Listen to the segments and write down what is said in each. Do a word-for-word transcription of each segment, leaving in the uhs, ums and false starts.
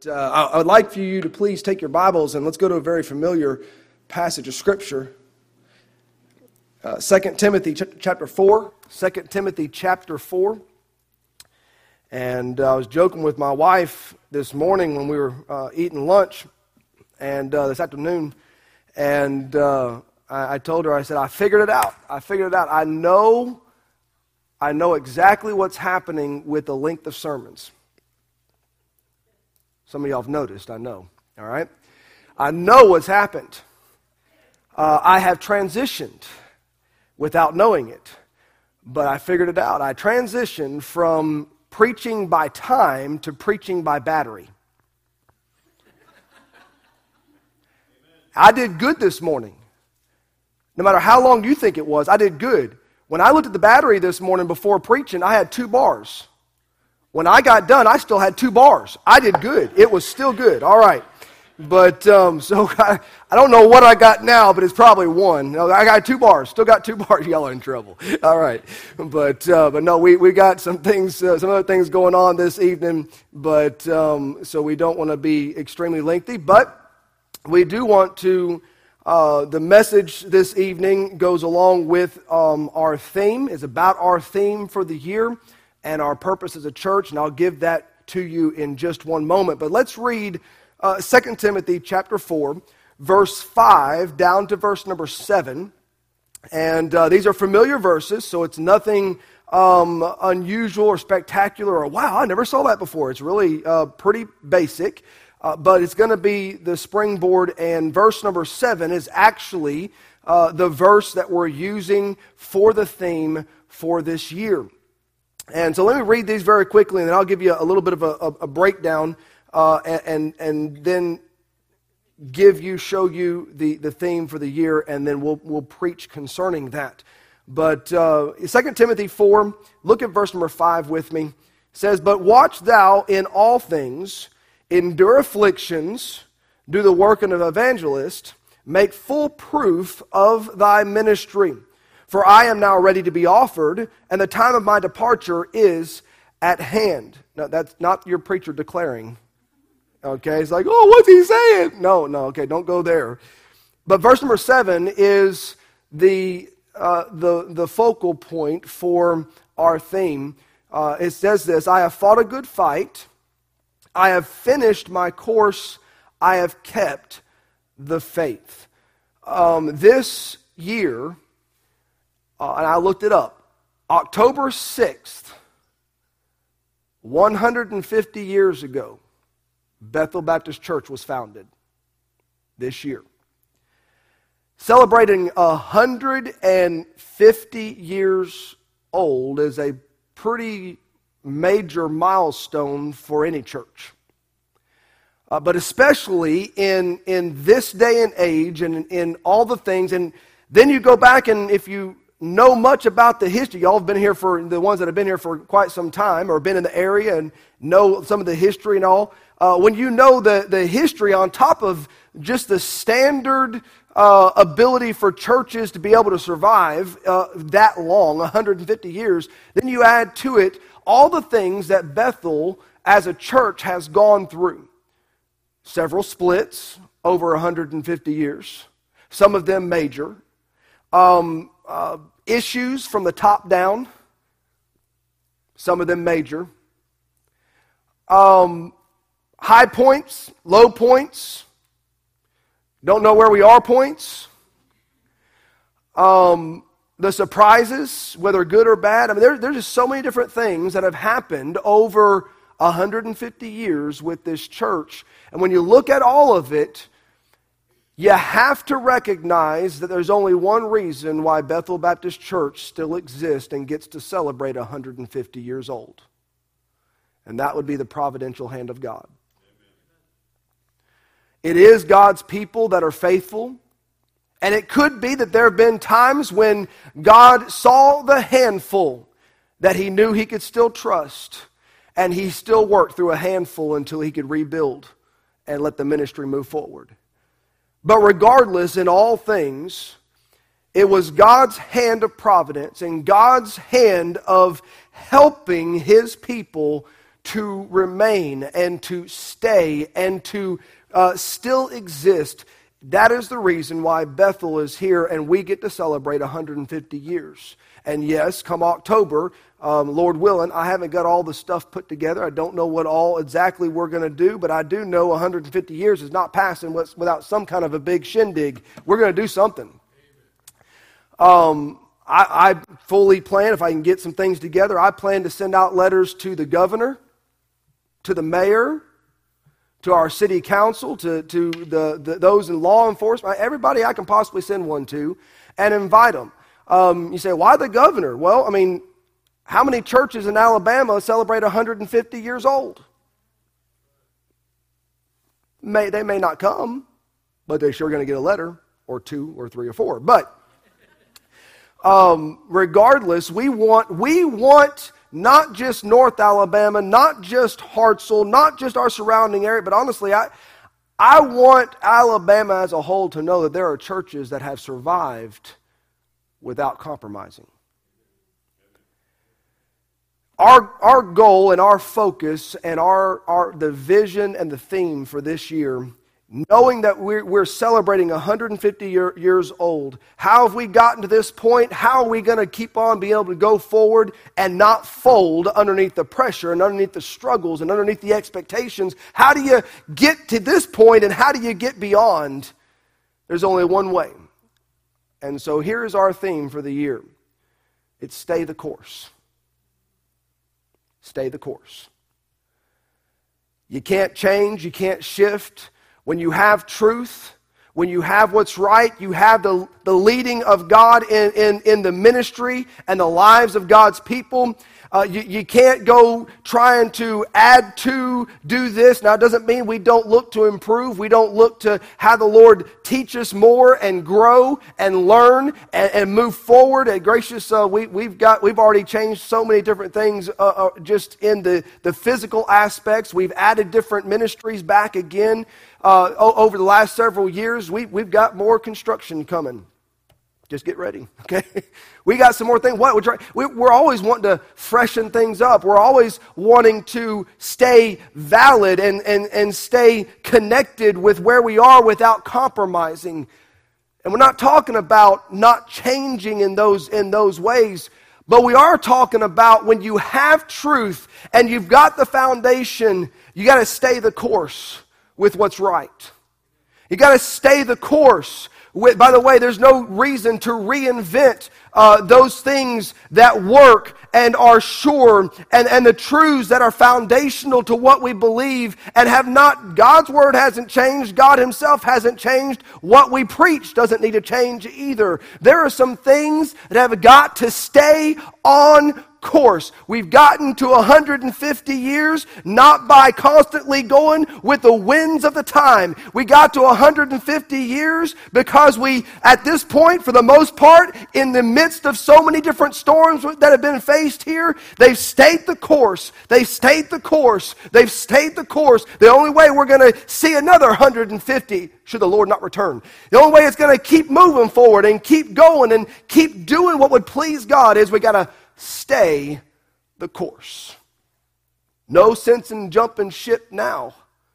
Uh, I, I would like for you to please take your Bibles and let's go to a very familiar passage of Scripture. Uh, Second Timothy ch- chapter four. Second Timothy chapter four. And uh, I was joking with my wife this morning when we were uh, eating lunch, and uh, this afternoon, and uh, I, I told her, I said, I figured it out. I figured it out. I know, I know exactly what's happening with the length of sermons. Some of y'all have noticed, I know, all right? I know what's happened. Uh, I have transitioned without knowing it, but I figured it out. I transitioned from preaching by time to preaching by battery. I did good this morning. No matter how long you think it was, I did good. When I looked at the battery this morning before preaching, I had two bars. When I got done, I still had two bars. I did good. It was still good. All right. But, um, so I, I don't know what I got now, but it's probably one. No, I got two bars. Still got two bars. Y'all are in trouble. All right. But, uh, but no, we, we got some things, uh, some other things going on this evening. But, um, so we don't want to be extremely lengthy. But we do want to, uh, the message this evening goes along with um, our theme. It's about our theme for the year and our purpose as a church, and I'll give that to you in just one moment. But let's read uh, Second Timothy chapter four, verse five down to verse number seven. And uh, these are familiar verses, so it's nothing um, unusual or spectacular or, wow, I never saw that before. It's really uh, pretty basic, uh, but it's going to be the springboard, and verse number seven is actually uh, the verse that we're using for the theme for this year. And so let me read these very quickly, and then I'll give you a little bit of a, a, a breakdown, uh, and, and and then give you, show you the, the theme for the year, and then we'll we'll preach concerning that. But uh, Second Timothy four, look at verse number five with me. It says, "But watch thou in all things, endure afflictions, do the work of an evangelist, make full proof of thy ministry. For I am now ready to be offered, and the time of my departure is at hand." No, that's not your preacher declaring. Okay, it's like, oh, what's he saying? No, no, okay, don't go there. But verse number seven is the uh, the the focal point for our theme. Uh, it says this: "I have fought a good fight. I have finished my course. I have kept the faith." Um, this year. Uh, and I looked it up. October sixth, one hundred fifty years ago, Bethel Baptist Church was founded this year. Celebrating one hundred fifty years old is a pretty major milestone for any church. Uh, but especially in, in this day and age and in, in all the things. And then you go back, and if you know much about the history, y'all have been here for, the ones that have been here for quite some time or been in the area and know some of the history and all. Uh, when you know the, the history on top of just the standard uh, ability for churches to be able to survive uh, that long, one hundred fifty years, then you add to it all the things that Bethel as a church has gone through. Several splits over one hundred fifty years, some of them major. Um, uh, issues from the top down, some of them major. Um, high points, low points, don't know where we are points. Um, the surprises, whether good or bad. I mean, there, there's just so many different things that have happened over one hundred fifty years with this church. And when you look at all of it, you have to recognize that there's only one reason why Bethel Baptist Church still exists and gets to celebrate one hundred fifty years old. And that would be the providential hand of God. It is God's people that are faithful. And it could be that there have been times when God saw the handful that he knew he could still trust. And he still worked through a handful until he could rebuild and let the ministry move forward. But regardless, in all things, it was God's hand of providence and God's hand of helping his people to remain and to stay and to uh, still exist. That is the reason why Bethel is here and we get to celebrate one hundred fifty years. And yes, come October, um, Lord willing, I haven't got all the stuff put together. I don't know what all exactly we're going to do, but I do know one hundred fifty years is not passing without some kind of a big shindig. We're going to do something. Um, I, I fully plan, if I can get some things together, I plan to send out letters to the governor, to the mayor, to our city council, to, to the, the those in law enforcement, everybody I can possibly send one to, and invite them. Um, you say, why the governor? Well, I mean, how many churches in Alabama celebrate one hundred fifty years old? May, they may not come, but they're sure going to get a letter, or two, or three, or four. But um, regardless, we want we want not just North Alabama, not just Hartselle, not just our surrounding area, but honestly, I I want Alabama as a whole to know that there are churches that have survived without compromising. Our, our goal and our focus and our, our the vision and the theme for this year, knowing that we're, we're celebrating one hundred fifty year, years old, how have we gotten to this point? How are we going to keep on being able to go forward and not fold underneath the pressure and underneath the struggles and underneath the expectations? How do you get to this point and how do you get beyond? There's only one way. And so here's our theme for the year. It's stay the course. Stay the course. You can't change, you can't shift. When you have truth, when you have what's right, you have the, the leading of God in, in, in the ministry and the lives of God's people. Uh, you, you can't go trying to add to, do this. Now, it doesn't mean we don't look to improve. We don't look to have the Lord teach us more and grow and learn and, and move forward. And gracious, uh, we, we've got we've already changed so many different things uh, uh, just in the, the physical aspects. We've added different ministries back again uh, over the last several years. We, we've got more construction coming. Just get ready, okay? We got some more things. What we're, trying, we, we're always wanting to freshen things up. We're always wanting to stay valid and, and, and stay connected with where we are without compromising. And we're not talking about not changing in those, in those ways, but we are talking about when you have truth and you've got the foundation, you got to stay the course with what's right. You got to stay the course. With, by the way, there's no reason to reinvent uh, those things that work and are sure and, and the truths that are foundational to what we believe and have not, God's word hasn't changed. God himself hasn't changed. What we preach doesn't need to change either. There are some things that have got to stay on course. We've gotten to one hundred fifty years, not by constantly going with the winds of the time. We got to one hundred fifty years because we, at this point, for the most part, in the midst of so many different storms that have been faced here, they've stayed the course. They've stayed the course. They've stayed the course. The only way we're going to see another one hundred fifty, should the Lord not return, the only way it's going to keep moving forward and keep going and keep doing what would please God is we got to stay the course. No sense in jumping ship now.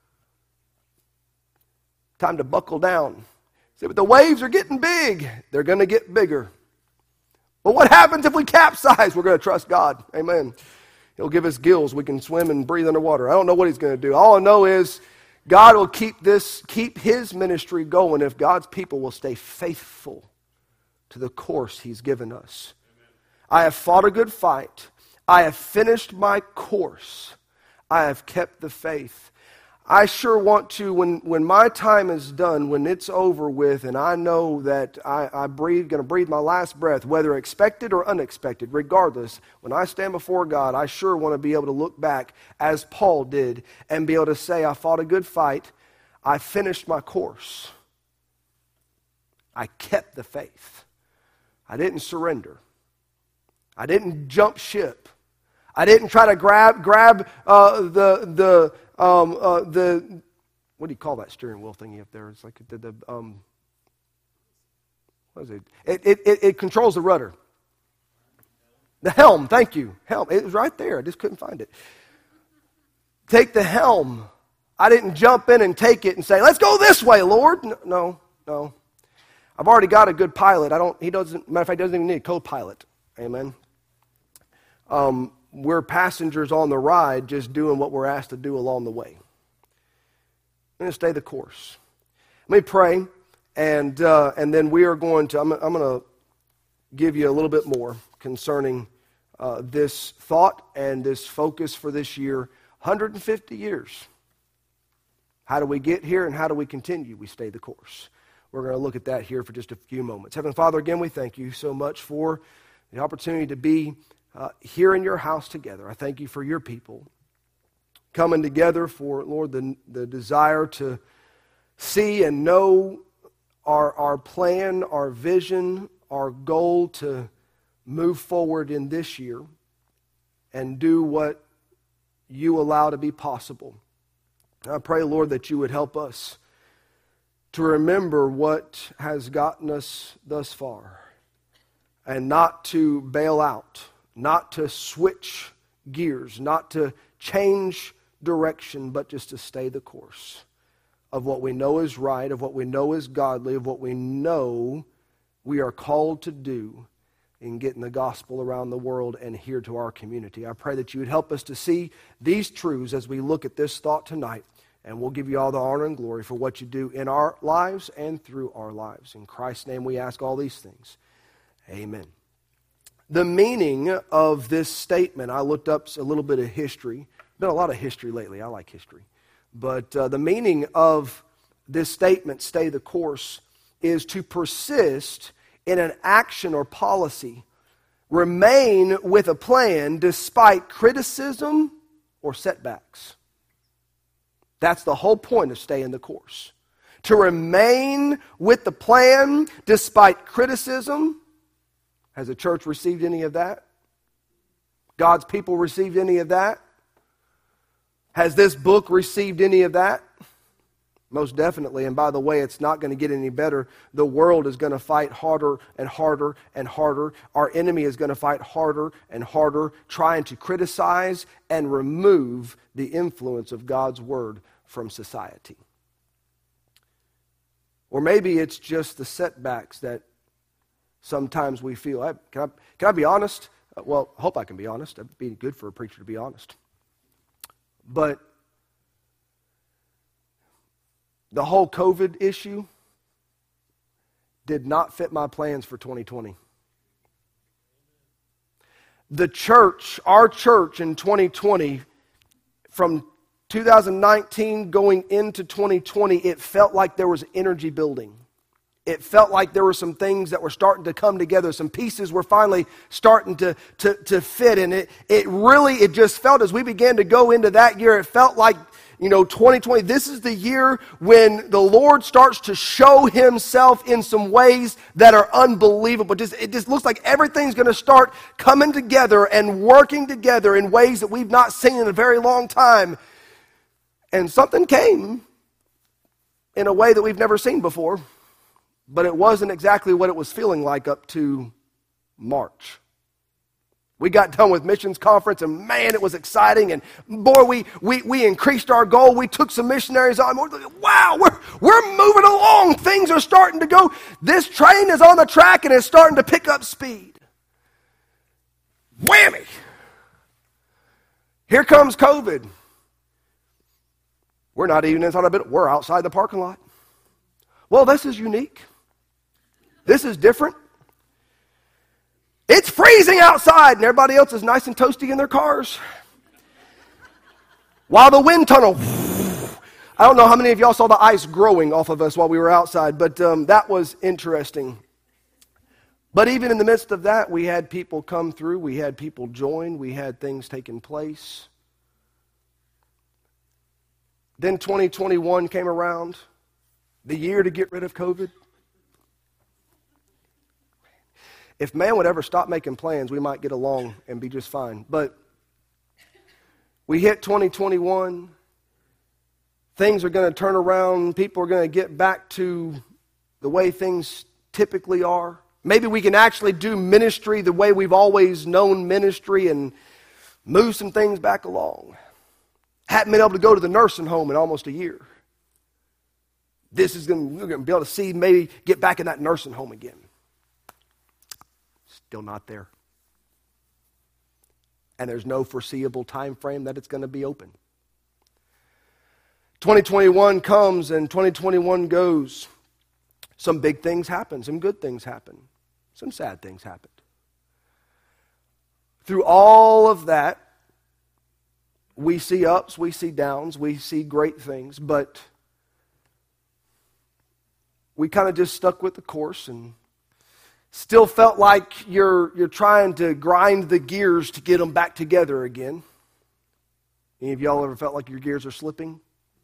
Time to buckle down. See, but the waves are getting big. They're going to get bigger. But what happens if we capsize? We're going to trust God. Amen. He'll give us gills. We can swim and breathe underwater. I don't know what he's going to do. All I know is God will keep this, keep his ministry going if God's people will stay faithful to the course he's given us. I have fought a good fight. I have finished my course. I have kept the faith. I sure want to, when, when my time is done, when it's over with, and I know that I, I breathe, going to breathe my last breath, whether expected or unexpected, regardless, when I stand before God, I sure want to be able to look back as Paul did and be able to say, I fought a good fight. I finished my course. I kept the faith. I didn't surrender. I didn't jump ship. I didn't try to grab grab uh, the the um, uh, the what do you call that steering wheel thingy up there? It's like the, the um, what is it? It, it? it it controls the rudder. The helm. Thank you, helm. It was right there. I just couldn't find it. take the helm. I didn't jump in and take it and say, let's go this way, Lord. No, no, no. I've already got a good pilot. I don't, he doesn't, matter of fact, he doesn't even need a co-pilot. Amen. Um, we're passengers on the ride, just doing what we're asked to do along the way. I'm going to stay the course. Let me pray, and uh, and then we are going to, I'm, I'm going to give you a little bit more concerning uh, this thought and this focus for this year, one hundred fifty years. How do we get here and how do we continue? We stay the course. We're going to look at that here for just a few moments. Heavenly Father, again, we thank you so much for the opportunity to be uh, here in your house together. I thank you for your people coming together for, Lord, the, the desire to see and know our, our plan, our vision, our goal to move forward in this year and do what you allow to be possible. I pray, Lord, that you would help us to remember what has gotten us thus far and not to bail out, not to switch gears, not to change direction, but just to stay the course of what we know is right, of what we know is godly, of what we know we are called to do in getting the gospel around the world and here to our community. I pray that you would help us to see these truths as we look at this thought tonight, and we'll give you all the honor and glory for what you do in our lives and through our lives. In Christ's name we ask all these things. Amen. The meaning of this statement, I looked up a little bit of history. Been a lot of history lately. I like history. But uh, the meaning of this statement, stay the course, is to persist in an action or policy, remain with a plan despite criticism or setbacks. That's the whole point of staying the course. To remain with the plan despite criticism. Has the church received any of that? God's people received any of that? Has this book received any of that? Most definitely. And by the way, it's not going to get any better. The world is going to fight harder and harder and harder. Our enemy is going to fight harder and harder, trying to criticize and remove the influence of God's word from society. Or maybe it's just the setbacks that sometimes we feel. I, can, I, can I be honest? Well, I hope I can be honest. It'd be good for a preacher to be honest. But the whole COVID issue did not fit my plans for twenty twenty. The church, our church in twenty twenty, from two thousand nineteen going into twenty twenty, it felt like there was energy building. It felt like there were some things that were starting to come together. Some pieces were finally starting to, to, to fit. And it, it really, it just felt as we began to go into that year, it felt like, you know, twenty twenty, this is the year when the Lord starts to show himself in some ways that are unbelievable. Just, it just looks like everything's going to start coming together and working together in ways that we've not seen in a very long time. And something came in a way that we've never seen before. But it wasn't exactly what it was feeling like up to March. We got done with missions conference, and man, it was exciting. And boy, we we we increased our goal. We took some missionaries on. We're like, wow, we're we're moving along. Things are starting to go. This train is on the track and it's starting to pick up speed. Whammy! Here comes COVID. We're not even inside a bit. We're outside the parking lot. Well, this is unique. This is different. It's freezing outside, and everybody else is nice and toasty in their cars. While the wind tunnel, I don't know how many of y'all saw the ice growing off of us while we were outside, but um, that was interesting. But even in the midst of that, we had people come through, we had people join, we had things taking place. Then twenty twenty-one came around, the year to get rid of COVID. If man would ever stop making plans, we might get along and be just fine. But we hit twenty twenty-one. Things are going to turn around. People are going to get back to the way things typically are. Maybe we can actually do ministry the way we've always known ministry and move some things back along. Hadn't been able to go to the nursing home in almost a year. This is going to, we're going to be able to see maybe get back in that nursing home again. Still not there. And there's no foreseeable time frame that it's going to be open. twenty twenty-one comes and twenty twenty-one goes. Some big things happen. Some good things happen. Some sad things happened. Through all of that, we see ups, we see downs, we see great things, but we kind of just stuck with the course and still felt like you're you're trying to grind the gears to get them back together again. Any of y'all ever felt like your gears are slipping?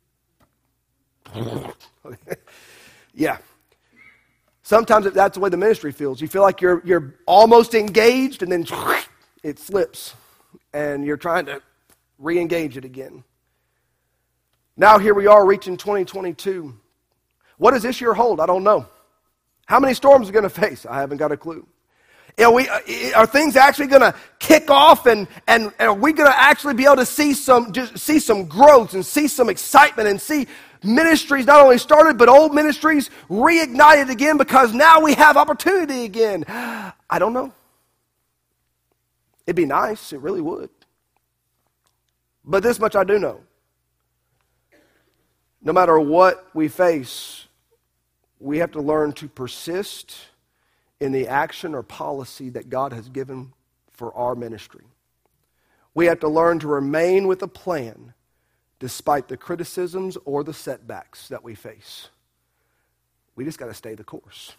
Yeah. Sometimes that's the way the ministry feels. You feel like you're you're almost engaged and then it slips and you're trying to re-engage it again. Now here we are reaching twenty twenty-two. What does this year hold? I don't know. How many storms are we going to face? I haven't got a clue. You know, we, are things actually going to kick off and, and, and are we going to actually be able to see some, just see some growth and see some excitement and see ministries not only started but old ministries reignited again because now we have opportunity again? I don't know. It'd be nice. It really would. But this much I do know. No matter what we face, we have to learn to persist in the action or policy that God has given for our ministry. We have to learn to remain with a plan despite the criticisms or the setbacks that we face. We just got to stay the course.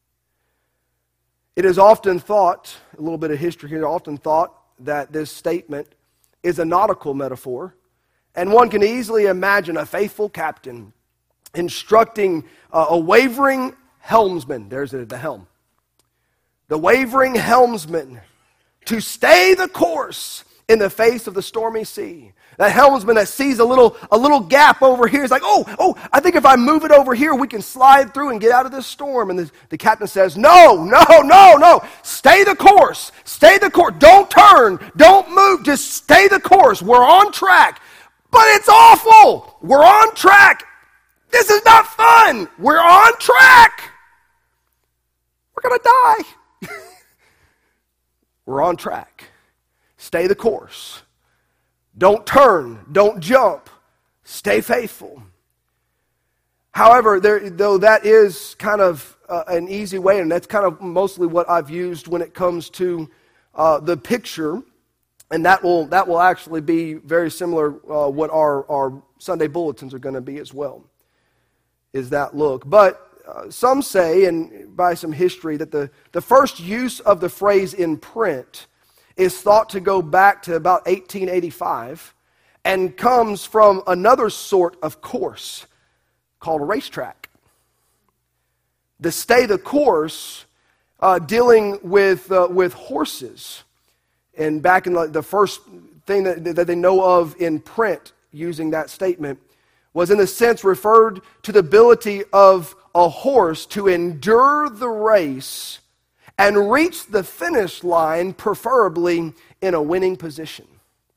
It is often thought, a little bit of history here, often thought that this statement is a nautical metaphor, and one can easily imagine a faithful captain instructing uh, a wavering helmsman, there's it, the helm, the wavering helmsman to stay the course in the face of the stormy sea. That helmsman that sees a little a little gap over here is like, oh, oh, I think if I move it over here, we can slide through and get out of this storm. And the, the captain says, no, no, no, no. Stay the course. Stay the course. Don't turn. Don't move. Just stay the course. We're on track. But it's awful. We're on track. This is not fun. We're on track. We're going to die. We're on track. Stay the course. Don't turn. Don't jump. Stay faithful. However, there, though that is kind of uh, an easy way, and that's kind of mostly what I've used when it comes to uh, the picture, and that will that will actually be very similar uh, what our, our Sunday bulletins are going to be as well, is that look. But uh, some say, and by some history, that the, the first use of the phrase in print is thought to go back to about eighteen eighty-five and comes from another sort of course called a racetrack. The stay the course uh, dealing with uh, with horses. And back in the, the first thing that, that they know of in print using that statement was in a sense referred to the ability of a horse to endure the race and reach the finish line, preferably in a winning position.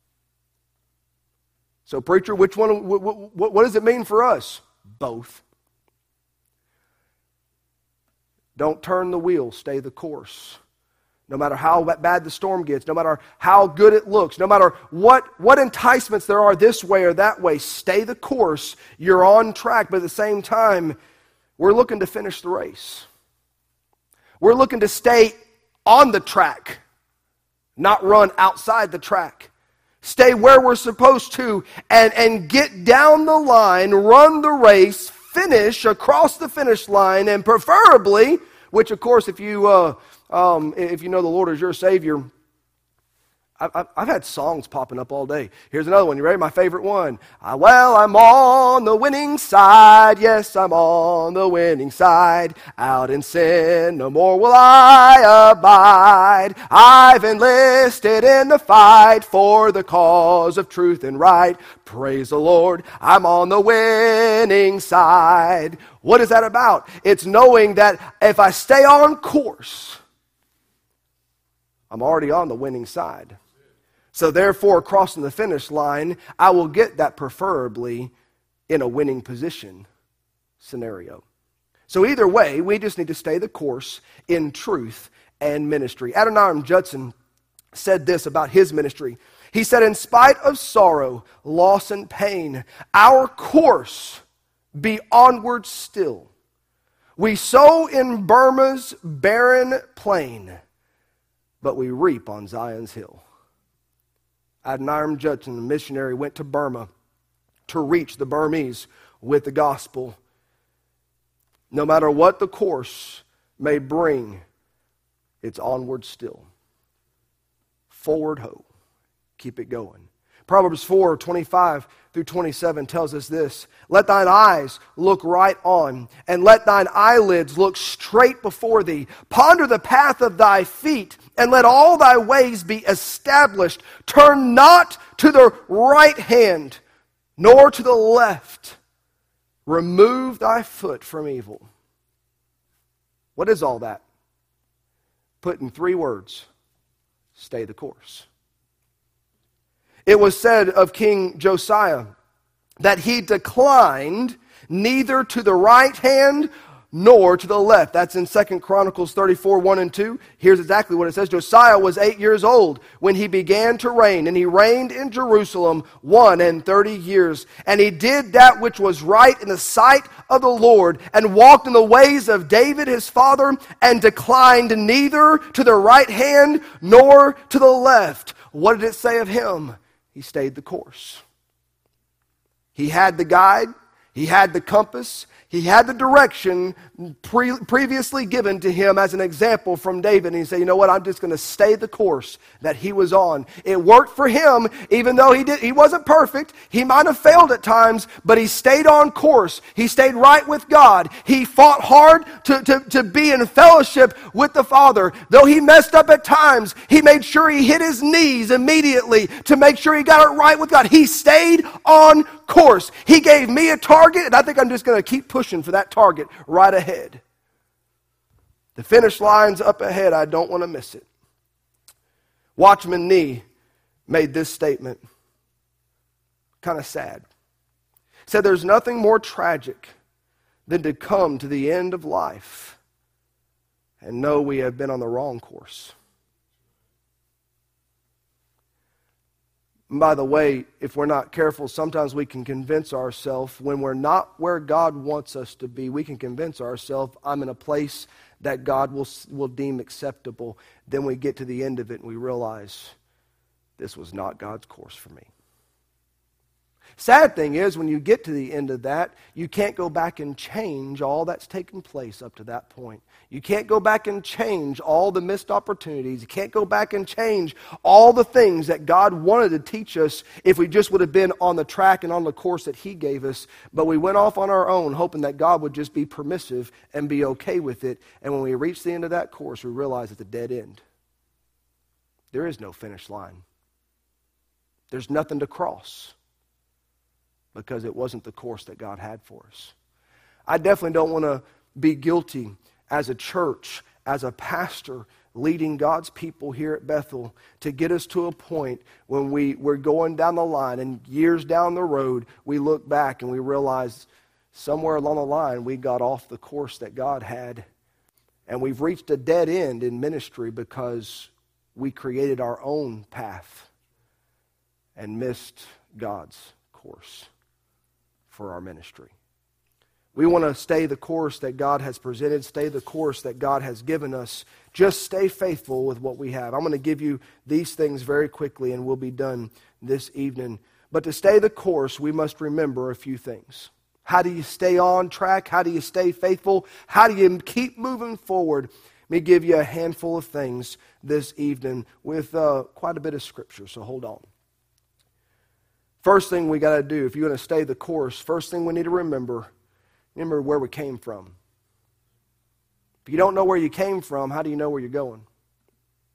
So, preacher, which one? What, what, what does it mean for us? Both. Don't turn the wheel, stay the course. No matter how bad the storm gets, no matter how good it looks, no matter what, what enticements there are this way or that way, stay the course. You're on track, but at the same time, we're looking to finish the race. We're looking to stay on the track, not run outside the track. Stay where we're supposed to and, and get down the line, run the race, finish across the finish line, and preferably, which of course if you uh, um, if you know the Lord as your Savior, I've, I've had songs popping up all day. Here's another one. You ready? My favorite one. Uh, well, I'm on the winning side. Yes, I'm on the winning side. Out in sin, no more will I abide. I've enlisted in the fight for the cause of truth and right. Praise the Lord, I'm on the winning side. What is that about? It's knowing that if I stay on course, I'm already on the winning side. So therefore, crossing the finish line, I will get that preferably in a winning position scenario. So either way, we just need to stay the course in truth and ministry. Adoniram Judson said this about his ministry. He said, in spite of sorrow, loss, and pain, our course be onward still. We sow in Burma's barren plain, but we reap on Zion's hill. Adoniram Judson, the missionary, went to Burma to reach the Burmese with the gospel. No matter what the course may bring, it's onward still. Forward ho. Keep it going. Proverbs four, twenty-five through twenty-seven tells us this. Let thine eyes look right on, and let thine eyelids look straight before thee. Ponder the path of thy feet, and let all thy ways be established. Turn not to the right hand, nor to the left. Remove thy foot from evil. What is all that? Put in three words. Stay the course. It was said of King Josiah that he declined neither to the right hand nor to the left. That's in Second Chronicles thirty-four, one and two. Here's exactly what it says. Josiah was eight years old when he began to reign, and he reigned in Jerusalem one and thirty years. And he did that which was right in the sight of the Lord, and walked in the ways of David his father, and declined neither to the right hand nor to the left. What did it say of him? He stayed the course. He had the guide. He had the compass. He had the direction pre- previously given to him as an example from David. And he said, you know what, I'm just going to stay the course that he was on. It worked for him, even though he did. He wasn't perfect. He might have failed at times, but he stayed on course. He stayed right with God. He fought hard to, to, to be in fellowship with the Father. Though he messed up at times, he made sure he hit his knees immediately to make sure he got it right with God. He stayed on course. He gave me a target, and I think I'm just going to keep pushing for that target right ahead. The finish line's up ahead. I don't want to miss it. Watchman Nee made this statement. Kind of sad. He said, there's nothing more tragic than to come to the end of life and know we have been on the wrong course. And by the way, if we're not careful, sometimes we can convince ourselves when we're not where God wants us to be, we can convince ourselves, I'm in a place that God will, will deem acceptable. Then we get to the end of it and we realize this was not God's course for me. Sad thing is, when you get to the end of that, you can't go back and change all that's taken place up to that point. You can't go back and change all the missed opportunities. You can't go back and change all the things that God wanted to teach us if we just would have been on the track and on the course that He gave us. But we went off on our own, hoping that God would just be permissive and be okay with it. And when we reach the end of that course, we realize it's a dead end. There is no finish line. There's nothing to cross, because it wasn't the course that God had for us. I definitely don't want to be guilty as a church, as a pastor, leading God's people here at Bethel to get us to a point when we, we're going down the line and years down the road, we look back and we realize somewhere along the line we got off the course that God had, and we've reached a dead end in ministry because we created our own path and missed God's course for our ministry. We want to stay the course that God has presented, stay the course that God has given us. Just stay faithful with what we have. I'm going to give you these things very quickly and we'll be done this evening. But to stay the course, we must remember a few things. How do you stay on track? How do you stay faithful? How do you keep moving forward? Let me give you a handful of things this evening with uh, quite a bit of scripture, so hold on. First thing we got to do, if you're going to stay the course, first thing we need to remember, remember where we came from. If you don't know where you came from, how do you know where you're going?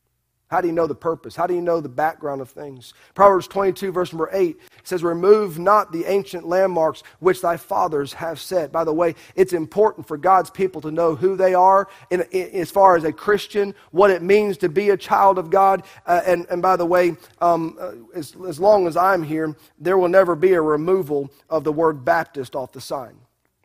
How do you know the purpose? How do you know the background of things? Proverbs twenty-two, verse number eight says, remove not the ancient landmarks which thy fathers have set. By the way, it's important for God's people to know who they are in, in, as far as a Christian, what it means to be a child of God. Uh, and, and by the way, um, uh, as, as long as I'm here, there will never be a removal of the word Baptist off the sign.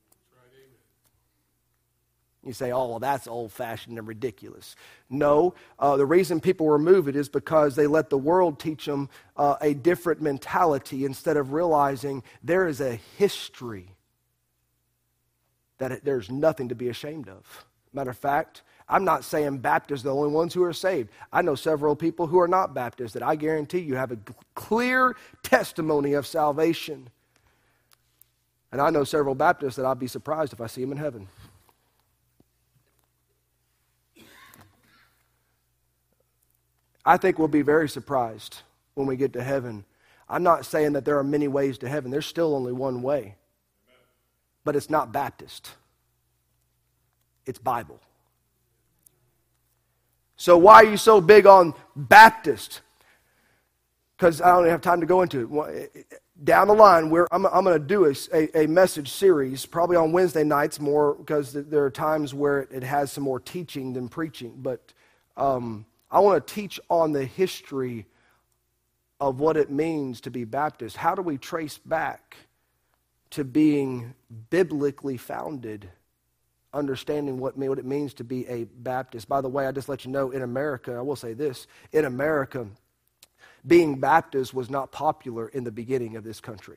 You say, oh, well, that's old-fashioned and ridiculous. No, uh, the reason people remove it is because they let the world teach them uh, a different mentality instead of realizing there is a history that it, there's nothing to be ashamed of. Matter of fact, I'm not saying Baptists are the only ones who are saved. I know several people who are not Baptists that I guarantee you have a clear testimony of salvation. And I know several Baptists that I'd be surprised if I see them in heaven. I think we'll be very surprised when we get to heaven. I'm not saying that there are many ways to heaven. There's still only one way. But it's not Baptist. It's Bible. So why are you so big on Baptist? Because I don't have time to go into it. Down the line, we're, I'm, I'm going to do a, a, a message series, probably on Wednesday nights more, because there are times where it has some more teaching than preaching. But um, I want to teach on the history of what it means to be Baptist. How do we trace back to being biblically founded, understanding what, what it means to be a Baptist? By the way, I just let you know, in America, I will say this, in America, being Baptist was not popular in the beginning of this country.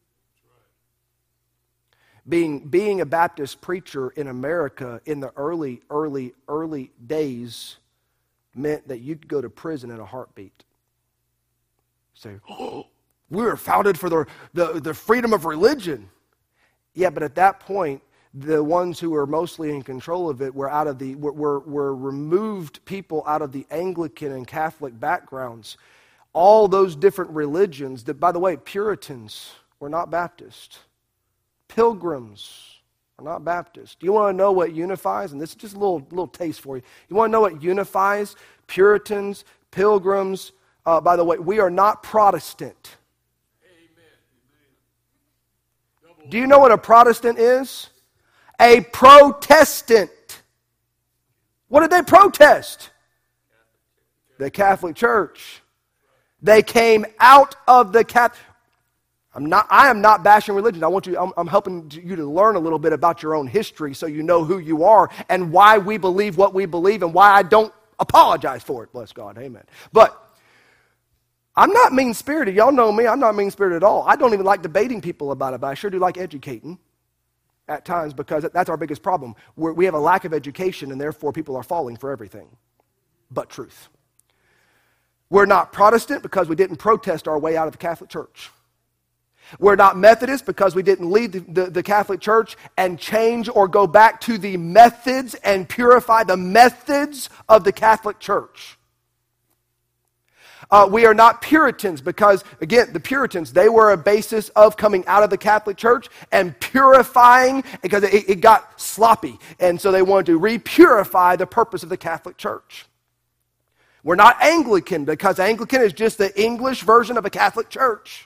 Being, being a Baptist preacher in America in the early, early, early days meant that you could go to prison in a heartbeat. Say, oh, we were founded for the, the, the freedom of religion. Yeah, but at that point, the ones who were mostly in control of it were out of the were, were, were removed people out of the Anglican and Catholic backgrounds. All those different religions that, by the way, Puritans were not Baptist. Pilgrims are not Baptist. Do you want to know what unifies? And this is just a little, little taste for you. You want to know what unifies Puritans, Pilgrims? Uh, by the way, we are not Protestant. Amen. Do you know what a Protestant is? A Protestant. What did they protest? The Catholic Church. They came out of the Catholic. I'm not, I am not bashing religion. I want you, I'm, I'm helping you to learn a little bit about your own history so you know who you are and why we believe what we believe and why I don't apologize for it. Bless God. Amen. But I'm not mean-spirited. Y'all know me. I'm not mean-spirited at all. I don't even like debating people about it, but I sure do like educating at times because that's our biggest problem. We're, we have a lack of education and therefore people are falling for everything but truth. We're not Protestant because we didn't protest our way out of the Catholic Church. We're not Methodist because we didn't lead the, the, the Catholic Church and change or go back to the methods and purify the methods of the Catholic Church. Uh, we are not Puritans because, again, the Puritans, they were a basis of coming out of the Catholic Church and purifying because it, it got sloppy. And so they wanted to re-purify the purpose of the Catholic Church. We're not Anglican because Anglican is just the English version of a Catholic Church.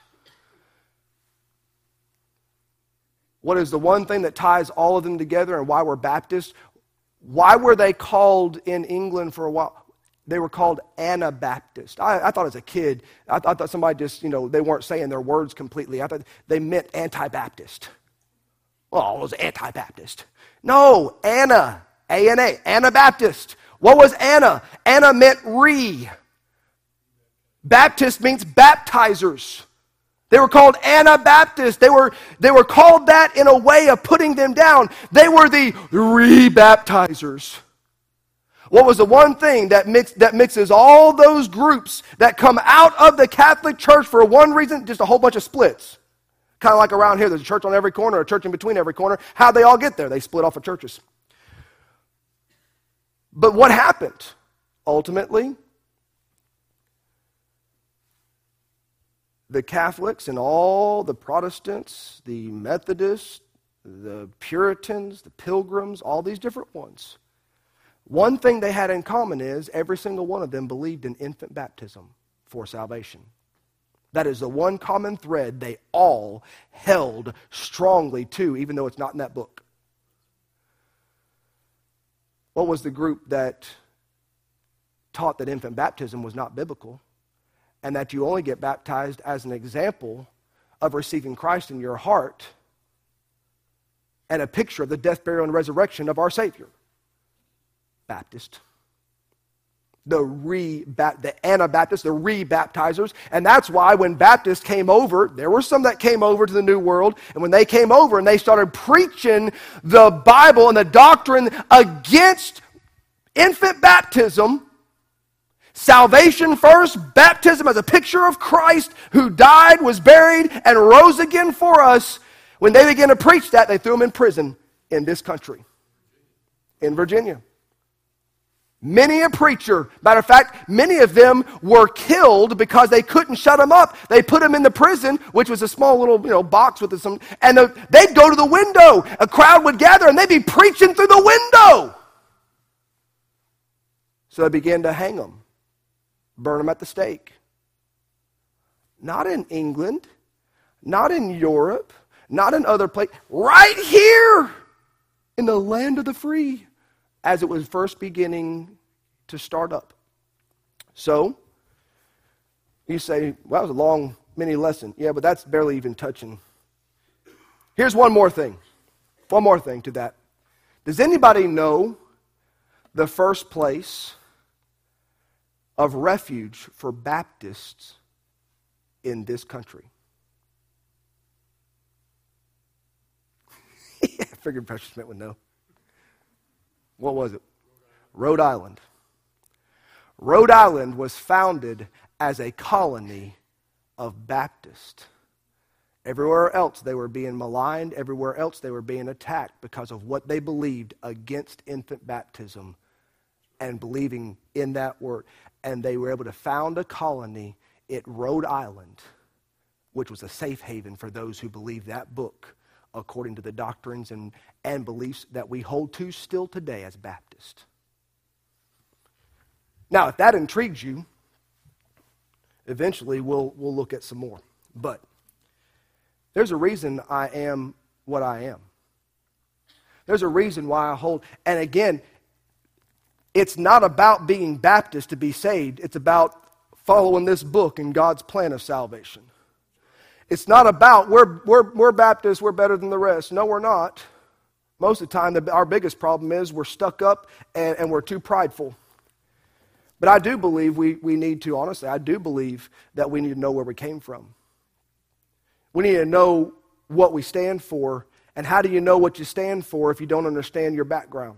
What is the one thing that ties all of them together and why we're Baptists? Why were they called in England for a while? They were called Anabaptist. I, I thought as a kid, I, I thought somebody just, you know, they weren't saying their words completely. I thought they meant anti-Baptist. Well, it was anti-Baptist. No, Anna, A N A, Anabaptist. What was Anna? Anna meant re. Baptist means baptizers. They were called Anabaptists. They were, they were called that in a way of putting them down. They were the re-baptizers. What was the one thing that, mix, that mixes all those groups that come out of the Catholic Church for one reason? Just a whole bunch of splits. Kind of like around here, there's a church on every corner, a church in between every corner. How'd they all get there? They split off of churches. But what happened? Ultimately, the Catholics and all the Protestants, the Methodists, the Puritans, the Pilgrims, all these different ones, One thing they had in common is every single one of them believed in infant baptism for salvation. That is the one common thread they all held strongly to, even though it's not in that book. What was the group that taught that infant baptism was not biblical and that you only get baptized as an example of receiving Christ in your heart and a picture of the death, burial, and resurrection of our Savior? Baptist. The re the Anabaptists, the re-baptizers. And that's why when Baptists came over, there were some that came over to the New World, and when they came over and they started preaching the Bible and the doctrine against infant baptism, salvation first, baptism as a picture of Christ who died, was buried, and rose again for us, when they began to preach that, they threw them in prison in this country, in Virginia. Many a preacher, matter of fact, many of them were killed because they couldn't shut them up. They put them in the prison, which was a small little, you know, box with some, and the, they'd go to the window. A crowd would gather, and they'd be preaching through the window. So they began to hang them, burn them at the stake. Not in England, not in Europe, not in other places, right here in the land of the free, as it was first beginning to start up. So, you say, well, that was a long mini lesson. Yeah, but that's barely even touching. Here's one more thing. One more thing to that. Does anybody know the first place of refuge for Baptists in this country? I figured Pastor Smith would know. What was it? Rhode Island. Rhode Island was founded as a colony of Baptists. Everywhere else they were being maligned. Everywhere else they were being attacked because of what they believed against infant baptism and believing in that word. And they were able to found a colony at Rhode Island, which was a safe haven for those who believed that book according to the doctrines and, and beliefs that we hold to still today as Baptists. Now, if that intrigues you, eventually we'll, we'll look at some more. But there's a reason I am what I am. There's a reason why I hold, and again, it's not about being Baptist to be saved. It's about following this book and God's plan of salvation. It's not about, we're, we're, we're Baptists, we're better than the rest. No, we're not. Most of the time, the, our biggest problem is we're stuck up and, and we're too prideful. But I do believe we, we need to, honestly, I do believe that we need to know where we came from. We need to know what we stand for. And how do you know what you stand for if you don't understand your background?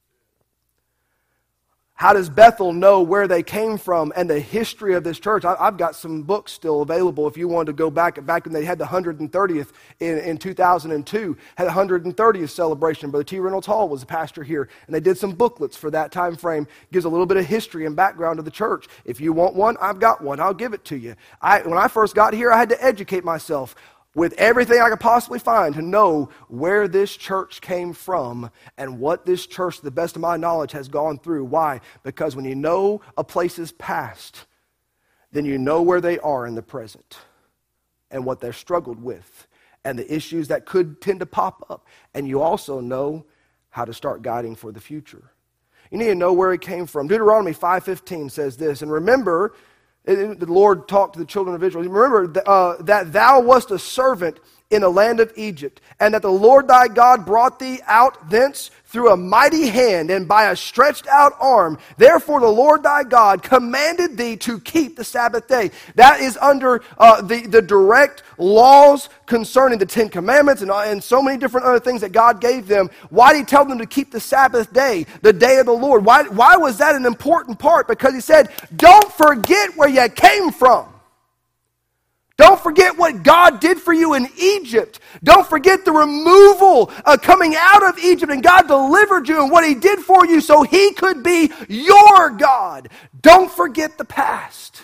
How does Bethel know where they came from and the history of this church? I, I've got some books still available if you wanted to go back. Back when they had the one hundred thirtieth in, in two thousand two, had the one hundred thirtieth celebration. Brother T. Reynolds Hall was a pastor here, and they did some booklets for that time frame. Gives a little bit of history and background of the church. If you want one, I've got one. I'll give it to you. I, when I first got here, I had to educate myself with everything I could possibly find to know where this church came from and what this church, to the best of my knowledge, has gone through. Why? Because when you know a place's past, then you know where they are in the present and what they've struggled with and the issues that could tend to pop up. And you also know how to start guiding for the future. You need to know where it came from. Deuteronomy five fifteen says this, and remember, the Lord talked to the children of Israel. Remember uh, that thou wast a servant in the land of Egypt, and that the Lord thy God brought thee out thence through a mighty hand and by a stretched out arm. Therefore the Lord thy God commanded thee to keep the Sabbath day. That is under uh, the, the direct laws concerning the Ten Commandments and, uh, and so many different other things that God gave them. Why did he tell them to keep the Sabbath day, the day of the Lord? Why, why was that an important part? Because he said, don't forget where you came from. Don't forget what God did for you in Egypt. Don't forget the removal uh, coming out of Egypt, and God delivered you and what he did for you so he could be your God. Don't forget the past.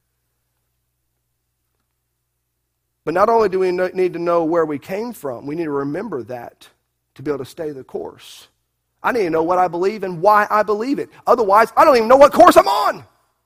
But not only do we need to know where we came from, we need to remember that to be able to stay the course I need to know what I believe and why I believe it. Otherwise, I don't even know what course I'm on.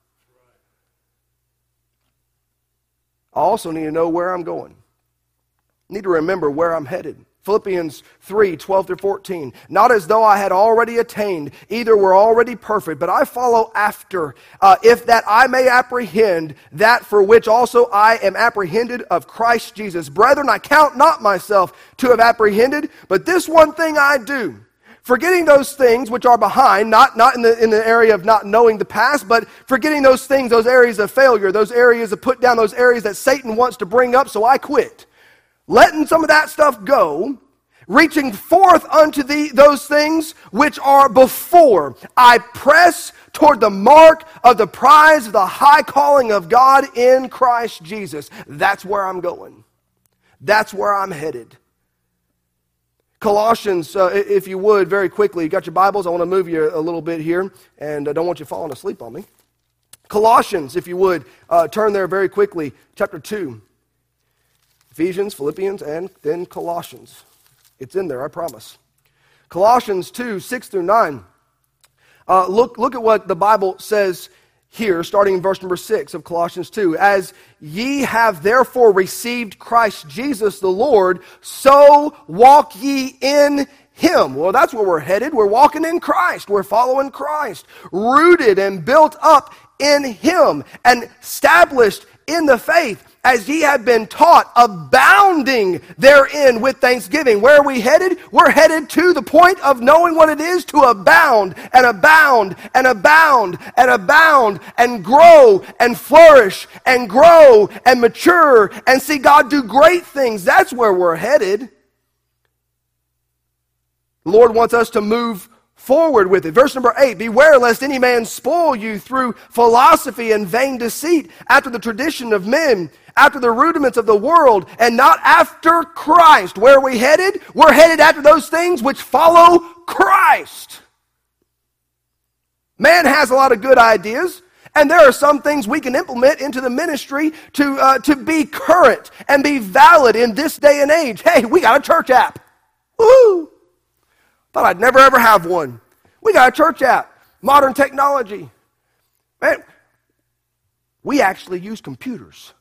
I also need to know where I'm going. I need to remember where I'm headed. Philippians three, twelve through fourteen. Not as though I had already attained, either were already perfect, but I follow after, uh, if that I may apprehend that for which also I am apprehended of Christ Jesus. Brethren, I count not myself to have apprehended, but this one thing I do, forgetting those things which are behind, not, not in the in the area of not knowing the past, but forgetting those things, those areas of failure, those areas of put down, those areas that Satan wants to bring up, so I quit. Letting some of that stuff go, reaching forth unto the, those things which are before. I press toward the mark of the prize of the high calling of God in Christ Jesus. That's where I'm going. That's where I'm headed. Colossians, uh, if you would, very quickly. You got your Bibles? I want to move you a little bit here, and I don't want you falling asleep on me. Colossians, if you would, uh, turn there very quickly. Chapter two. Ephesians, Philippians, and then Colossians. It's in there, I promise. Colossians two, six through nine. Uh, look, look at what the Bible says here, starting in verse number six of Colossians two. As ye have therefore received Christ Jesus the Lord, so walk ye in Him. Well, that's where we're headed. We're walking in Christ. We're following Christ. Rooted and built up in Him and established in the faith, as ye have been taught, abounding therein with thanksgiving. Where are we headed? We're headed to the point of knowing what it is to abound and abound and abound and abound and grow and flourish and grow and mature and see God do great things. That's where we're headed. The Lord wants us to move forward with it. Verse number eight, beware lest any man spoil you through philosophy and vain deceit, after the tradition of men, after the rudiments of the world, and not after Christ. Where are we headed? We're headed after those things which follow Christ. Man has a lot of good ideas, and there are some things we can implement into the ministry to, uh, to be current and be valid in this day and age. Hey, we got a church app. Woo! Thought I'd never ever have one. We got a church app. Modern technology. Man, we actually use computers.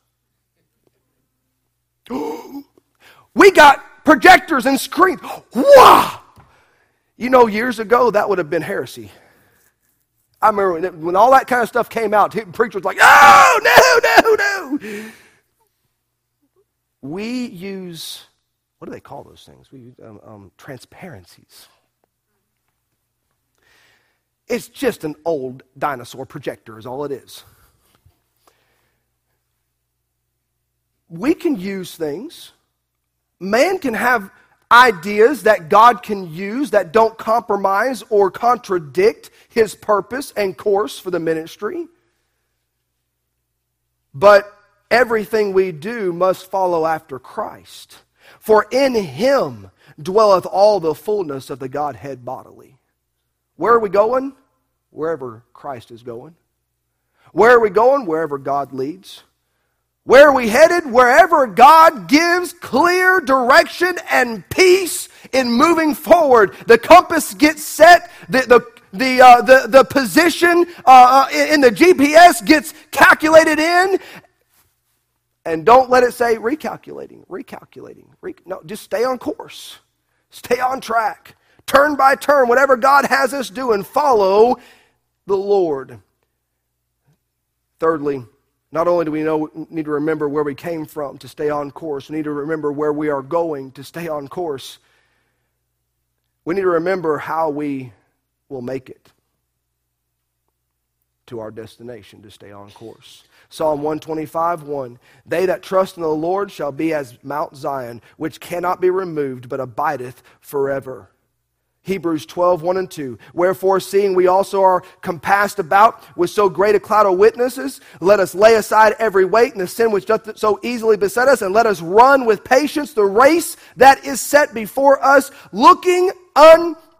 We got projectors and screens. Wow! You know, years ago, that would have been heresy. I remember when all that kind of stuff came out, the preacher was like, oh, no, no, no. We use, what do they call those things? We use um, um, transparencies. It's just an old dinosaur projector is all it is. We can use things. Man can have ideas that God can use that don't compromise or contradict His purpose and course for the ministry. But everything we do must follow after Christ. For in Him dwelleth all the fullness of the Godhead bodily. Where are we going? Wherever Christ is going. Where are we going? Wherever God leads. Where are we headed? Wherever God gives clear direction and peace in moving forward. The compass gets set. The the the uh, the, the position uh, in the G P S gets calculated in. And don't let it say recalculating, recalculating. Re- no, just stay on course. Stay on track. Turn by turn, whatever God has us do, and follow the Lord. Thirdly, not only do we know, need to remember where we came from to stay on course, we need to remember where we are going to stay on course. We need to remember how we will make it to our destination to stay on course. Psalm one twenty-five, one. They that trust in the Lord shall be as Mount Zion, which cannot be removed, but abideth forever. Hebrews twelve, one and two. Wherefore, seeing we also are compassed about with so great a cloud of witnesses, let us lay aside every weight and the sin which doth so easily beset us, and let us run with patience the race that is set before us, looking unto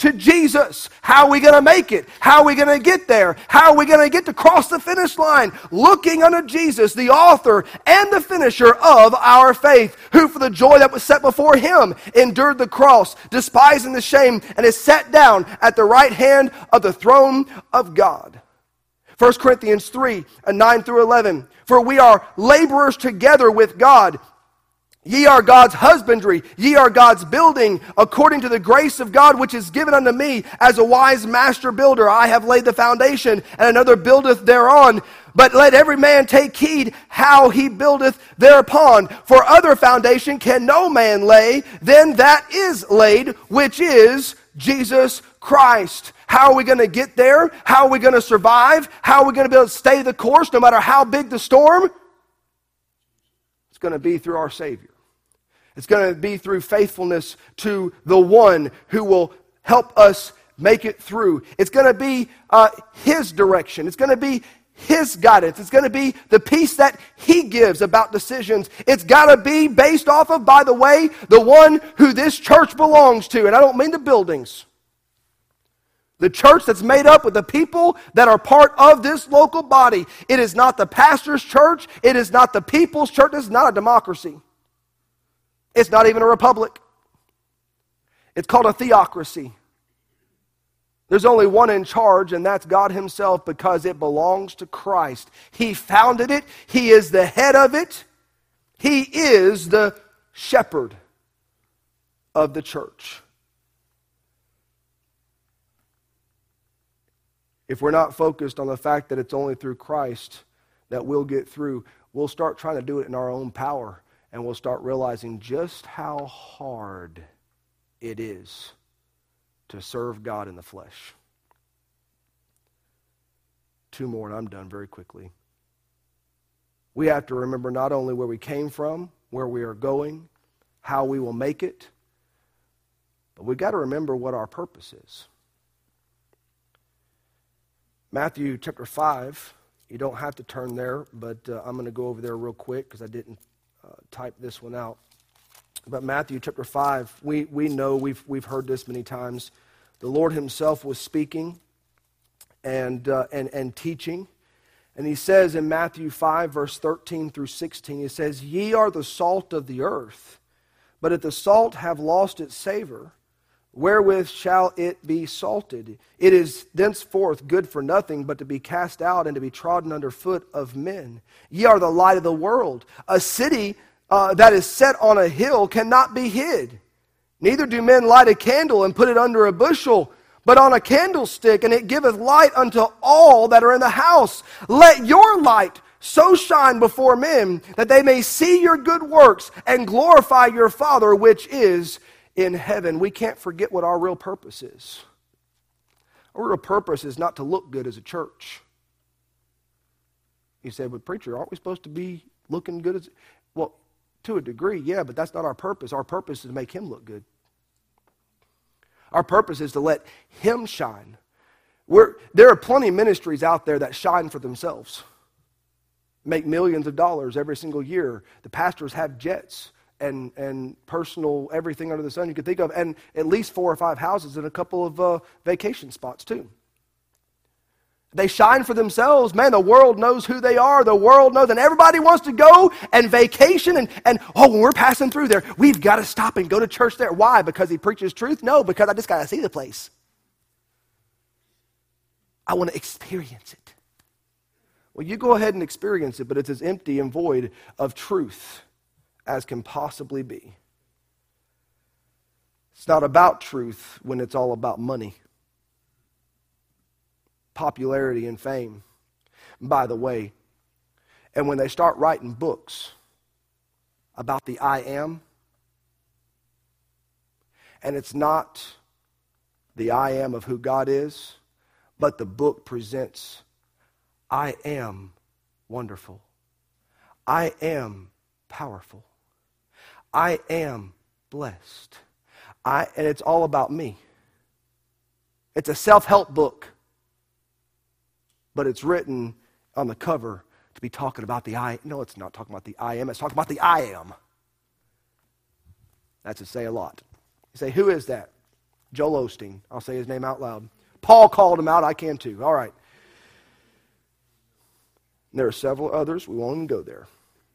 to Jesus. How are we going to make it? How are we going to get there? How are we going to get to cross the finish line? Looking unto Jesus, the author and the finisher of our faith, who for the joy that was set before him endured the cross, despising the shame, and is set down at the right hand of the throne of God. First Corinthians three, nine through eleven. For we are laborers together with God. Ye are God's husbandry, ye are God's building, according to the grace of God which is given unto me as a wise master builder. I have laid the foundation, and another buildeth thereon. But let every man take heed how he buildeth thereupon. For other foundation can no man lay than that is laid, which is Jesus Christ. How are we going to get there? How are we going to survive? How are we going to be able to stay the course no matter how big the storm? It's going to be through our Savior. It's going to be through faithfulness to the one who will help us make it through. It's going to be uh, His direction. It's going to be His guidance. It's going to be the peace that He gives about decisions. It's got to be based off of, by the way, the one who this church belongs to. And I don't mean the buildings. The church that's made up with the people that are part of this local body. It is not the pastor's church. It is not the people's church. It's not a democracy. It's not even a republic. It's called a theocracy. There's only one in charge, and that's God Himself, because it belongs to Christ. He founded it. He is the head of it. He is the shepherd of the church. If we're not focused on the fact that it's only through Christ that we'll get through, we'll start trying to do it in our own power. And we'll start realizing just how hard it is to serve God in the flesh. Two more and I'm done very quickly. We have to remember not only where we came from, where we are going, how we will make it, but we've got to remember what our purpose is. Matthew chapter five, you don't have to turn there, but uh, I'm going to go over there real quick because I didn't Uh, type this one out. But Matthew chapter five, we, we know, we've, we've heard this many times. The Lord Himself was speaking and, uh, and, and teaching. And He says in Matthew five, verse thirteen through sixteen, He says, Ye are the salt of the earth, but if the salt have lost its savor, wherewith shall it be salted? It is thenceforth good for nothing but to be cast out and to be trodden under foot of men. Ye are the light of the world. A city uh, that is set on a hill cannot be hid. Neither do men light a candle and put it under a bushel, but on a candlestick, and it giveth light unto all that are in the house. Let your light so shine before men that they may see your good works and glorify your Father which is in heaven. We can't forget what our real purpose is. Our real purpose is not to look good as a church. You say, but preacher, aren't we supposed to be looking good as... Well, to a degree, yeah, but that's not our purpose. Our purpose is to make Him look good. Our purpose is to let Him shine. We're, there are plenty of ministries out there that shine for themselves. Make millions of dollars every single year. The pastors have jets and, and personal everything under the sun you could think of, and at least four or five houses and a couple of uh, vacation spots too. They shine for themselves. Man, the world knows who they are. The world knows, and everybody wants to go and vacation. And, and oh, when we're passing through there, we've got to stop and go to church there. Why? Because he preaches truth? No, because I just got to see the place. I want to experience it. Well, you go ahead and experience it, but it's as empty and void of truth as can possibly be. It's not about truth when it's all about money, popularity, and fame. By the way, and when they start writing books about the I am, and it's not the I am of who God is, but the book presents, I am wonderful. I am powerful. I am blessed. I, and it's all about me. It's a self-help book. But it's written on the cover to be talking about the I. No, it's not talking about the I am. It's talking about the I am. That's to say a lot. You say, who is that? Joel Osteen. I'll say his name out loud. Paul called him out. I can too. All right. And there are several others. We won't even go there.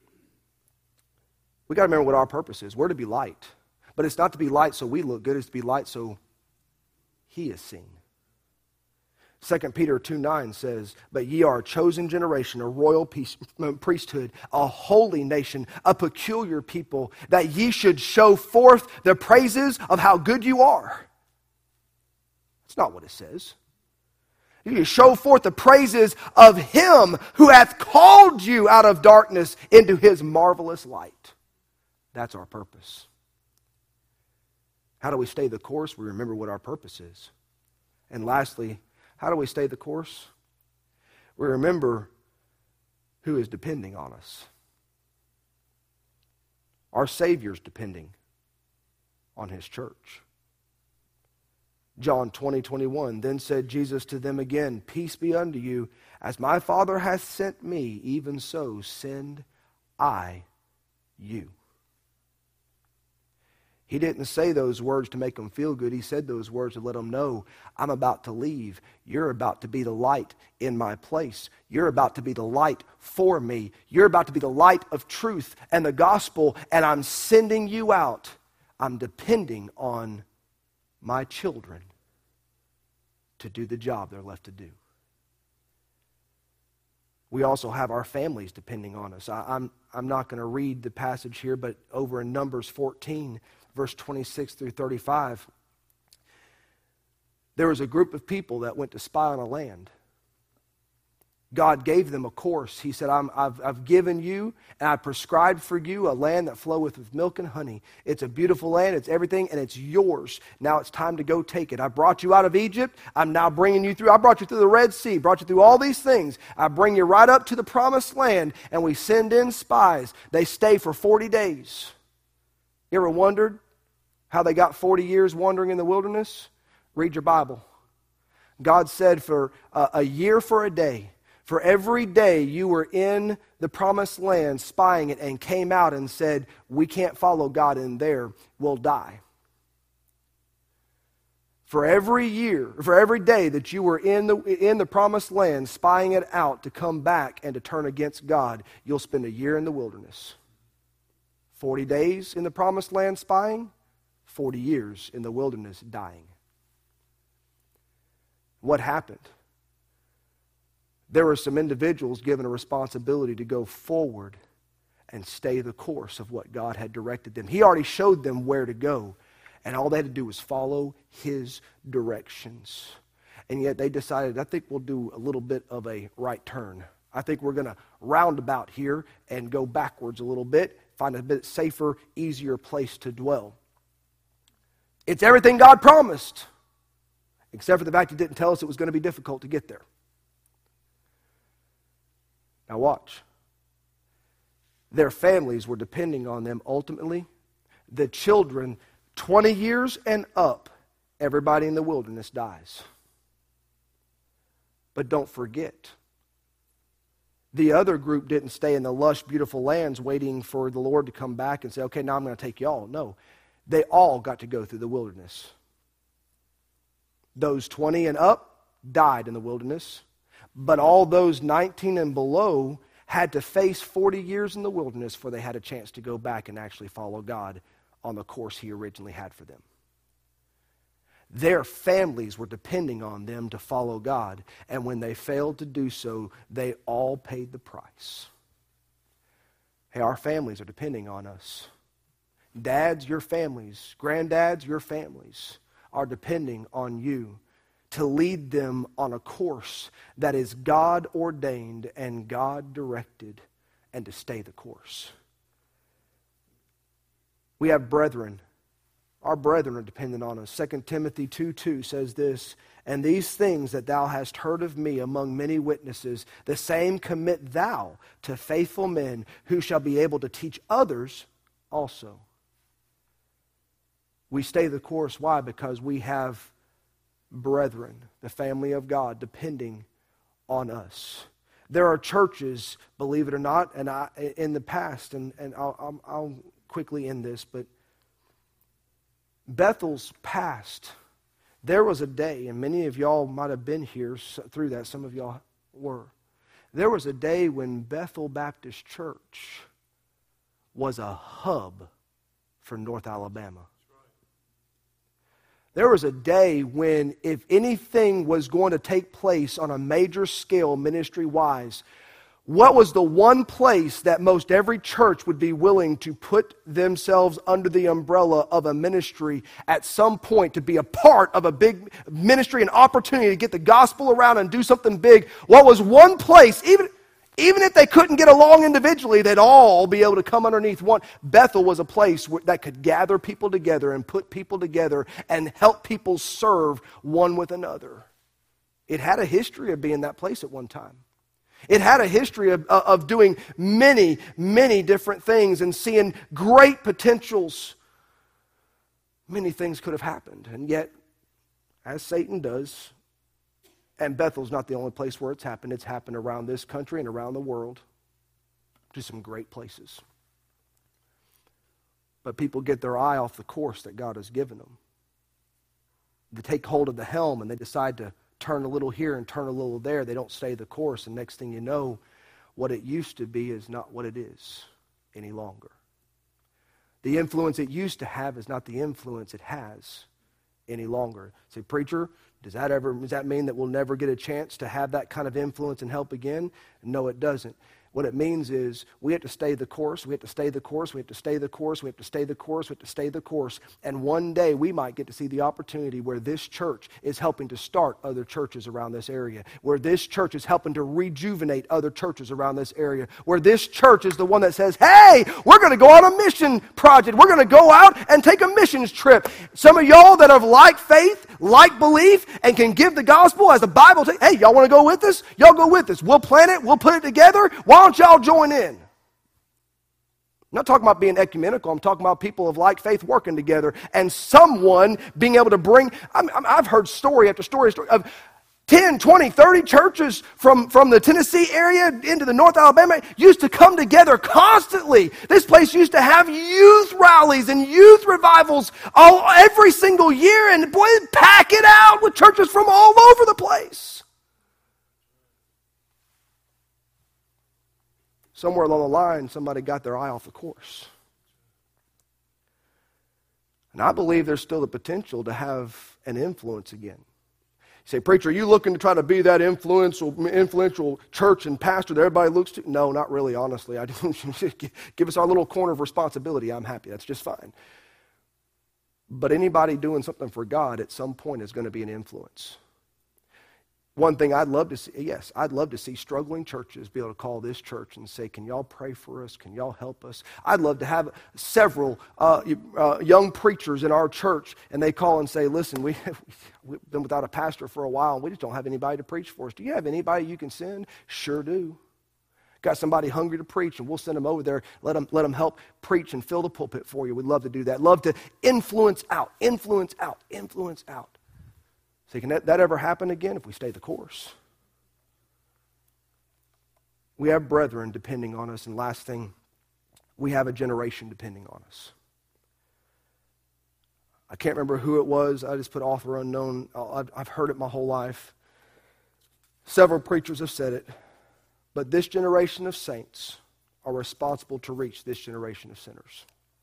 We got to remember what our purpose is. We're to be light. But it's not to be light so we look good. It's to be light so he is seen. Second Peter two nine says, but ye are a chosen generation, a royal priesthood, a holy nation, a peculiar people, that ye should show forth the praises of how good you are. That's not what it says. You show forth the praises of him who hath called you out of darkness into his marvelous light. That's our purpose. How do we stay the course? We remember what our purpose is. And lastly, how do we stay the course? We remember who is depending on us. Our Savior's depending on his church. John twenty, twenty-one, then said Jesus to them again, peace be unto you, as my Father hath sent me, even so send I you. He didn't say those words to make them feel good. He said those words to let them know, I'm about to leave. You're about to be the light in my place. You're about to be the light for me. You're about to be the light of truth and the gospel, and I'm sending you out. I'm depending on my children to do the job they're left to do. We also have our families depending on us. I, I'm, I'm not going to read the passage here, but over in Numbers fourteen, verse twenty-six through thirty-five, there was a group of people that went to spy on a land. God gave them a course. He said, I'm, I've, I've given you and I prescribed for you a land that floweth with milk and honey. It's a beautiful land. It's everything, and it's yours. Now it's time to go take it. I brought you out of Egypt. I'm now bringing you through. I brought you through the Red Sea, brought you through all these things. I bring you right up to the promised land, and we send in spies. They stay for forty days. You ever wondered how they got forty years wandering in the wilderness? Read your Bible. God said for a, a year for a day, for every day you were in the promised land spying it and came out and said, we can't follow God in there, we'll die. For every year, for every day that you were in the, in the promised land spying it out to come back and to turn against God, you'll spend a year in the wilderness. forty days in the promised land spying, forty years in the wilderness dying. What happened? There were some individuals given a responsibility to go forward and stay the course of what God had directed them. He already showed them where to go, and all they had to do was follow his directions. And yet they decided, I think we'll do a little bit of a right turn. I think we're going to roundabout here and go backwards a little bit, find a bit safer, easier place to dwell. It's everything God promised, except for the fact he didn't tell us it was going to be difficult to get there. Now watch. Their families were depending on them ultimately. The children, twenty years and up, everybody in the wilderness dies. But don't forget, the other group didn't stay in the lush, beautiful lands waiting for the Lord to come back and say, okay, now I'm going to take you all. No, they all got to go through the wilderness. Those twenty and up died in the wilderness. But all those nineteen and below had to face forty years in the wilderness before they had a chance to go back and actually follow God on the course he originally had for them. Their families were depending on them to follow God, and when they failed to do so, they all paid the price. Hey, our families are depending on us. Dads, your families, granddads, your families are depending on you to lead them on a course that is God-ordained and God-directed, and to stay the course. We have brethren. Our brethren are dependent on us. Second Timothy two two says this, and these things that thou hast heard of me among many witnesses, the same commit thou to faithful men who shall be able to teach others also. We stay the course. Why? Because we have brethren, the family of God, depending on us. There are churches, believe it or not, and I, in the past, and, and I'll, I'll, I'll quickly end this, but Bethel's past There was a day, and many of y'all might have been here through that. Some of y'all were. There was a day when Bethel Baptist Church was a hub for North Alabama. There was a day when if anything was going to take place on a major scale ministry-wise, what was the one place that most every church would be willing to put themselves under the umbrella of a ministry at some point to be a part of a big ministry, an opportunity to get the gospel around and do something big? What was one place, even, even if they couldn't get along individually, they'd all be able to come underneath one. Bethel was a place where, that could gather people together and put people together and help people serve one with another. It had a history of being that place at one time. It had a history of, of doing many, many different things and seeing great potentials. Many things could have happened. And yet, as Satan does, and Bethel's not the only place where it's happened. It's happened around this country and around the world to some great places. But people get their eye off the course that God has given them. They take hold of the helm and they decide to turn a little here and turn a little there. They don't stay the course, and next thing you know, what it used to be is not what it is any longer. The influence it used to have is not the influence it has any longer. Say, preacher, does that ever does that mean that we'll never get a chance to have that kind of influence and help again? No, it doesn't. What it means is we have to stay the course, we have to stay the course, we have to stay the course, we have to stay the course, we have to stay the course. And one day we might get to see the opportunity where this church is helping to start other churches around this area, where this church is helping to rejuvenate other churches around this area, where this church is the one that says, hey, we're going to go on a mission project. We're going to go out and take a missions trip. Some of y'all that have like faith, like belief, and can give the gospel as the Bible says, hey, y'all want to go with us? Y'all go with us. We'll plan it. We'll put it together. Why don't y'all join in? I'm not talking about being ecumenical. I'm talking about people of like faith working together and someone being able to bring, I'm, I'm, I've heard story after story, story of ten, twenty, thirty churches from, from the Tennessee area into the North Alabama used to come together constantly. This place used to have youth rallies and youth revivals all, every single year, and boy, it'd pack it out with churches from all over the place. Somewhere along the line, somebody got their eye off the course. And I believe there's still the potential to have an influence again. You say, preacher, are you looking to try to be that influential, influential church and pastor that everybody looks to? No, not really, honestly. I give us our little corner of responsibility. I'm happy. That's just fine. But anybody doing something for God at some point is going to be an influence. One thing I'd love to see, yes, I'd love to see struggling churches be able to call this church and say, can y'all pray for us? Can y'all help us? I'd love to have several uh, uh, young preachers in our church, and they call and say, listen, we, we've been without a pastor for a while, and we just don't have anybody to preach for us. Do you have anybody you can send? Sure do. Got somebody hungry to preach, and we'll send them over there, let them, let them help preach and fill the pulpit for you. We'd love to do that. Love to influence out, influence out, influence out. See, can that, that ever happen again if we stay the course? We have brethren depending on us, and last thing, we have a generation depending on us. I can't remember who it was. I just put author unknown. I've, I've heard it my whole life. Several preachers have said it. But this generation of saints are responsible to reach this generation of sinners.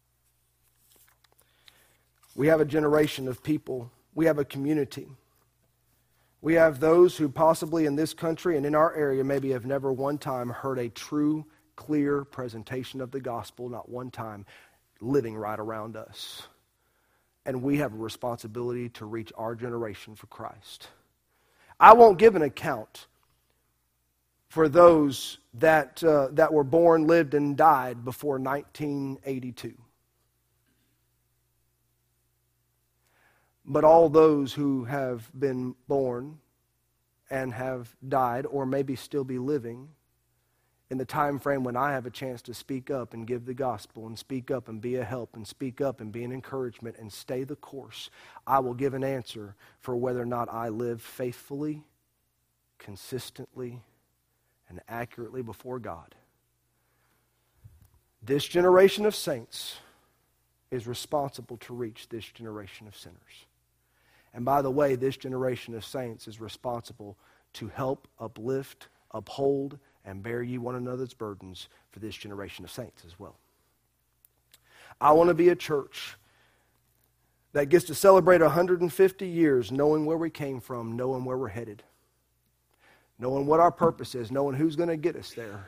We have a generation of people. We have a community. We have those who possibly in this country and in our area maybe have never one time heard a true, clear presentation of the gospel, not one time, living right around us. And we have a responsibility to reach our generation for Christ. I won't give an account for those that, uh, that were born, lived, and died before nineteen eighty-two. But all those who have been born and have died, or maybe still be living, in the time frame when I have a chance to speak up and give the gospel and speak up and be a help and speak up and be an encouragement and stay the course, I will give an answer for whether or not I live faithfully, consistently, and accurately before God. This generation of saints is responsible to reach this generation of sinners. And by the way, this generation of saints is responsible to help uplift, uphold, and bear ye one another's burdens for this generation of saints as well. I want to be a church that gets to celebrate one hundred fifty years knowing where we came from, knowing where we're headed, knowing what our purpose is, knowing who's going to get us there,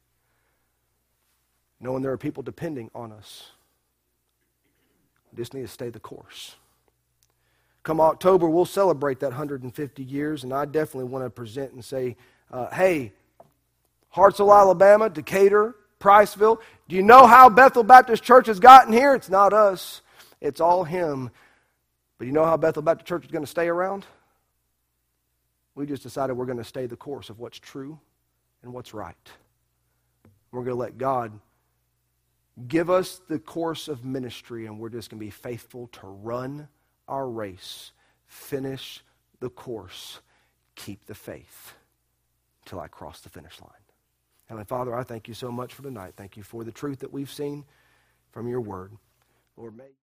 knowing there are people depending on us. We just need to stay the course. Come October, we'll celebrate that one hundred fifty years, and I definitely want to present and say, uh, hey, Hartselle, Alabama, Decatur, Priceville, do you know how Bethel Baptist Church has gotten here? It's not us. It's all Him. But you know how Bethel Baptist Church is going to stay around? We just decided we're going to stay the course of what's true and what's right. We're going to let God give us the course of ministry, and we're just going to be faithful to run our race, finish the course, keep the faith until I cross the finish line. Heavenly Father, I thank you so much for tonight. Thank you for the truth that we've seen from your word. Lord, may